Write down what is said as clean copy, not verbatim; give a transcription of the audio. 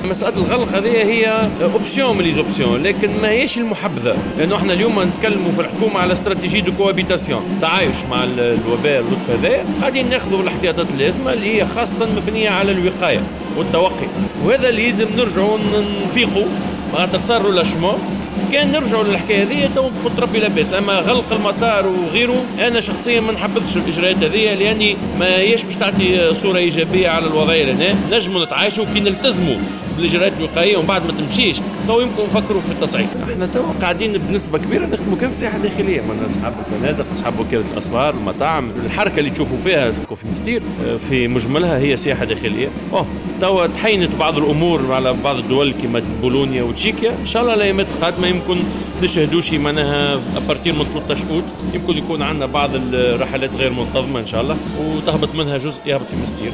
مسألة الغلق هذه هي اوبسيون من لي اوبسيون، لكن ما هيش المحبذة، لأنه احنا اليوم نتكلموا في الحكومة على استراتيجية دو كوابيتاسيون، تعايش مع الوباء اللطف هذا، قاعدين ناخذوا الاحتياطات اللازمة اللي هي خاصة مبنية على الوقاية والتوقي، وهذا اللي لازم نرجعوا نفيقوا معناتها صاروا لاشمون. كان نرجعوا للحكايه هذه تو قلت ربي لاباس، اما غلق المطار وغيره انا شخصيا ما نحبذش الاجراءات هذه، لاني ما هيش باش تعطي صوره ايجابيه على الوضعيه لنا. نجموا نتعايشوا كي نلتزموا بالاجراءات الوقائيه ومن بعد ما تمشيش تو يمكن نفكروا في التصعيد. احنا تو قاعدين بنسبه كبيره نخدموا كان في سياحه داخليه، من اصحاب الفنادق، اصحاب وكاله الاسفار، المطاعم، الحركه اللي تشوفوا فيها في مستير في مجملها هي سياحه داخليه. تو تحينت بعض الامور على بعض الدول كما بولونيا وتشيكيا، ان شاء الله الايامات القادمه يمكن نشهدوا شيء معناها ابارتير من 13 اوت يمكن يكون عندنا بعض الرحلات غير منتظمه ان شاء الله، وتهبط منها جزء يهبط في مستير.